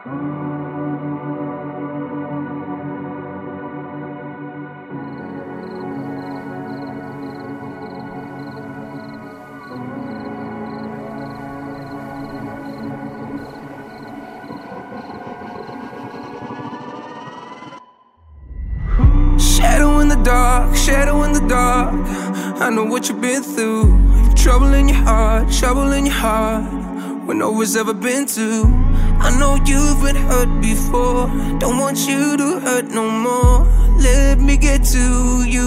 Shadow in the dark, shadow in the dark. I know what you've been through. Trouble in your heart, trouble in your heart, when no one's ever been to. I know you've been hurt before. Don't want you to hurt no more. Let me get to you.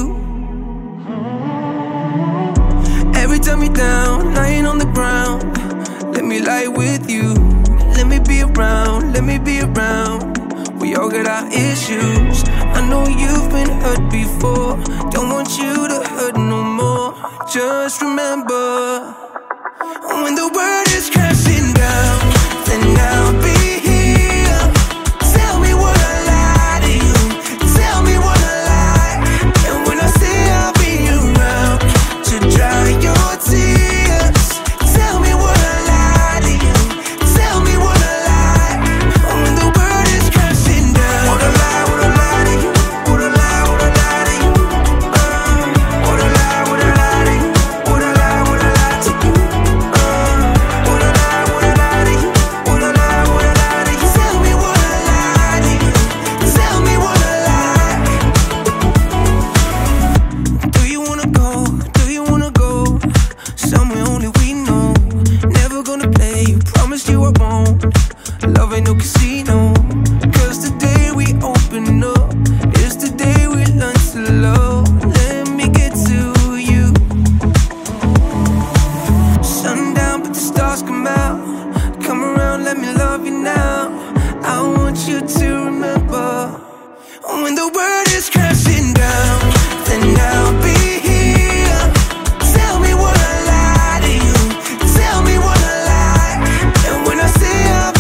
Every time you're down, lying on the ground, let me lie with you. Let me be around, let me be around. We all got our issues. I know you've been hurt before. Don't want you to hurt no more. Just remember, when the world is crashing down, then I'll be here. Tell me what I lie to you. Tell me what I lie. And when I say I'll be around to dry your tears, tell me what I lie to you. Tell me what I lie. When the world is crashing down, would I lie, would I lie to you? Would I lie, would I lie to you? Would I lie, would I lie to you? Would I lie, would I lie to you? Would I lie, would I lie to you? Would I lie, would I lie to you? Tell me what I lie to you. Tell me what I lie. Do you wanna go? Do you wanna go somewhere only we know? Never gonna play you, promise you I won't. Love ain't no casino. Cause the day we open up is the day we learn to love. Let me get to you. Sundown, but the stars come out. Come around, let me love you now. I want you to remember, when the world is crashing